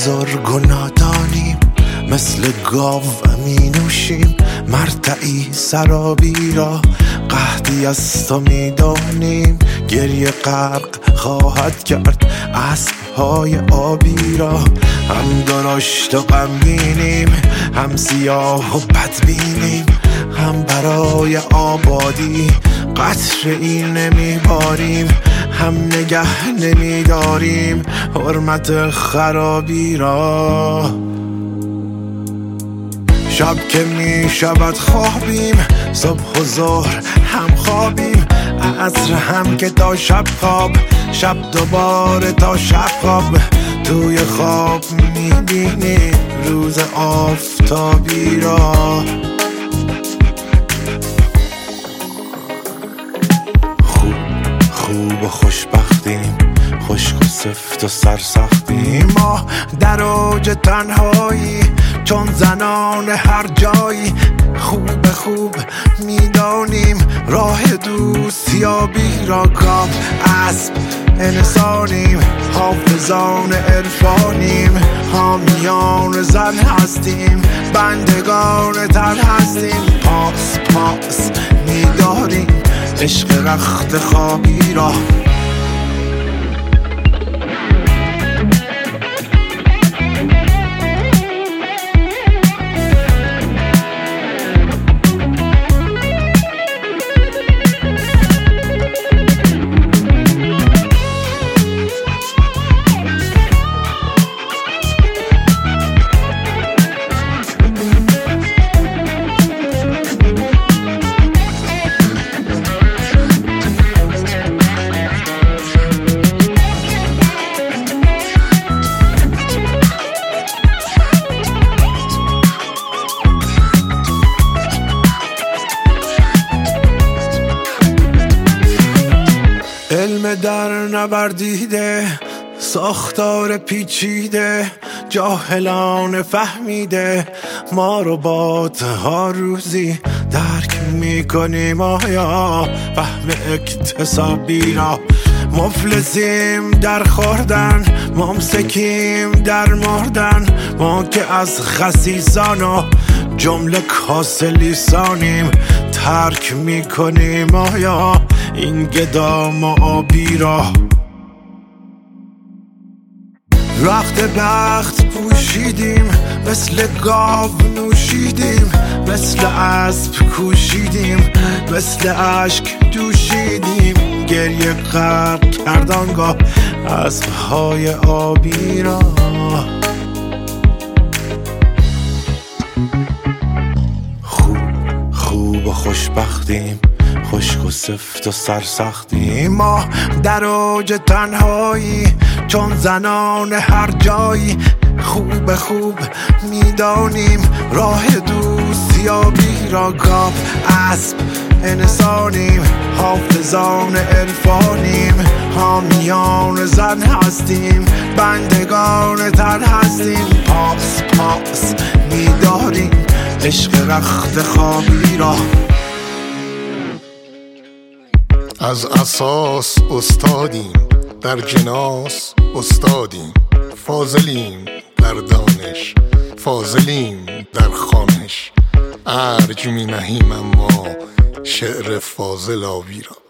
بزرگ و نادانیم، مثل گاو می نوشیم مرتعی سرابی را. قحطی از تو می دانیم، گریه غرق خواهد کرد اسب‌های آبی را. هم درشت و غمگینیم، هم سیاه و بدبینیم، هم برای آبادی قطره‌ای نمیباریم، هم نگه نمیداریم حرمت خرابی را. شب که می شود خوابیم، صبح و ظهر هم خوابیم، عصر هم که تا شب خواب، شب دوباره تا شب خواب. توی خواب می بینیم روز آفتابی را. خوب و خوشبختیم، خشک و سفت و سرسختیم، ما در اوج تنهایی چون زنان هر جایی. خوب میدانیم راه دوستیابی را. گاو اسب انسانیم، حافظان عرفانیم، حامیان زن هستیم، بندگان تن هستیم. پاس میداریم عشق رخت خوابی را. علم در نوردیده، ساختار پیچیده، جاهلان فهمیده، ما ربات‌ها روزی درک میکنیم آیا فهم اکتسابی را. مفلسیم در خوردن، ممسکیم در مردن، ما که از خسیسان و جمله کاسه لیسانیم. ترک میکنیم آیا این گدام و آبی را. رخت بخت پوشیدیم، مثل گاو نوشیدیم، مثل اسب کوشیدیم، مثل اشک دوشیدیم، گریه غرق کرد آنگاه اسب‌های آبی را. خوب و خوشبختیم، خشک و سفت و سرسختیم، ما در اوج تنهایی چون زنان هر جایی. خوب میدانیم راه دوستیابی را. گاو اسب انسانیم، حافظان عرفانیم، حامیان زن هستیم، بندگان تن هستیم. پاس میداریم عشق رخت خوابی را. از اساس استادیم، در جناس استادیم، فاضلیم در دانش، فاضلیم در خوانش. ارج می نهیم اما شعر فاضل آبی را.